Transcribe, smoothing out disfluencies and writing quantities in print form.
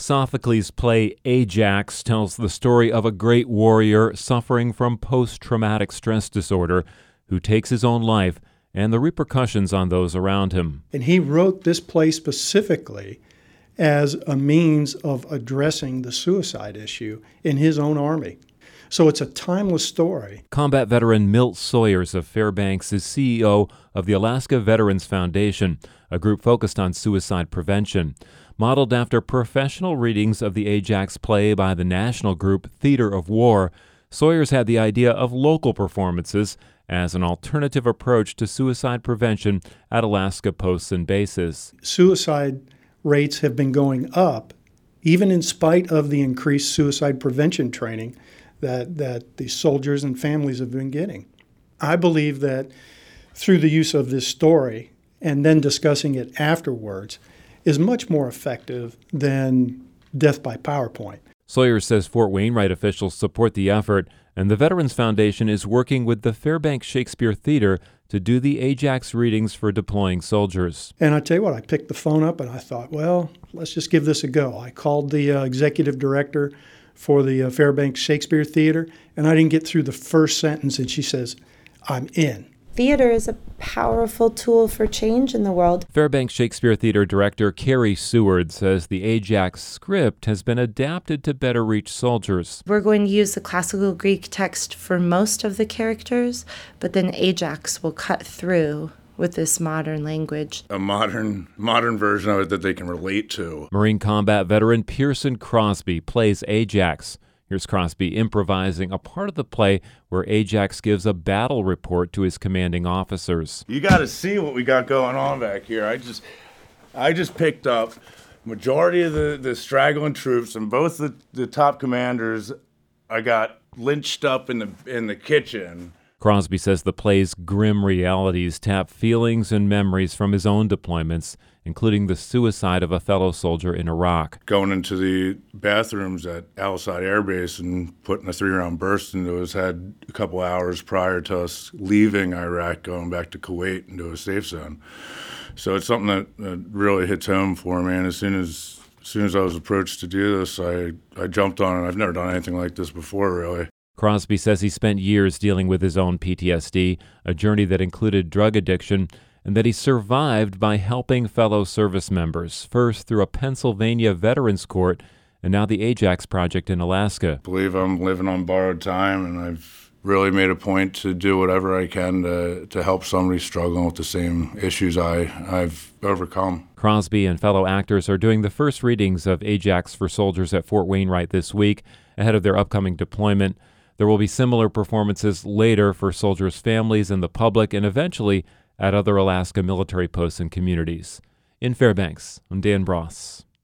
Sophocles' play Ajax tells the story of a great warrior suffering from post-traumatic stress disorder who takes his own life and the repercussions on those around him. And he wrote this play specifically as a means of addressing the suicide issue in his own army. So it's a timeless story. Combat veteran Milt Sawyers of Fairbanks is CEO of the Alaska Veterans Foundation, a group focused on suicide prevention. Modeled after professional readings of the Ajax play by the national group Theater of War, Sawyers had the idea of local performances as an alternative approach to suicide prevention at Alaska posts and bases. Suicide rates have been going up, even in spite of the increased suicide prevention training that the soldiers and families have been getting. I believe that through the use of this story and then discussing it afterwards is much more effective than death by PowerPoint. Sawyers says Fort Wainwright officials support the effort, and the Veterans Foundation is working with the Fairbanks Shakespeare Theater to do the Ajax readings for deploying soldiers. And I tell you what, I picked the phone up and I thought, well, let's just give this a go. I called the executive director for the Fairbanks Shakespeare Theater, and I didn't get through the first sentence, and she says, I'm in. Theater is a powerful tool for change in the world. Fairbanks Shakespeare Theater director Carrie Seward says the Ajax script has been adapted to better reach soldiers. We're going to use the classical Greek text for most of the characters, but then Ajax will cut through with this modern language. A modern version of it that they can relate to. Marine combat veteran Pearson Crosby plays Ajax. Here's Crosby improvising a part of the play where Ajax gives a battle report to his commanding officers. You got to see what we got going on back here. I just picked up majority of the straggling troops, and both the top commanders I got lynched up in the kitchen. Crosby says the play's grim realities tap feelings and memories from his own deployments, including the suicide of a fellow soldier in Iraq. Going into the bathrooms at Al Asad Air Base and putting a 3-round burst into his head a couple hours prior to us leaving Iraq, going back to Kuwait into a safe zone. So it's something that really hits home for me, and as soon as I was approached to do this, I jumped on it. I've never done anything like this before, really. Crosby says he spent years dealing with his own PTSD, a journey that included drug addiction, and that he survived by helping fellow service members, first through a Pennsylvania Veterans Court and now the Ajax Project in Alaska. I believe I'm living on borrowed time, and I've really made a point to do whatever I can to help somebody struggling with the same issues I've overcome. Crosby and fellow actors are doing the first readings of Ajax for soldiers at Fort Wainwright this week, ahead of their upcoming deployment. There will be similar performances later for soldiers' families and the public, and eventually at other Alaska military posts and communities. In Fairbanks, I'm Dan Bross.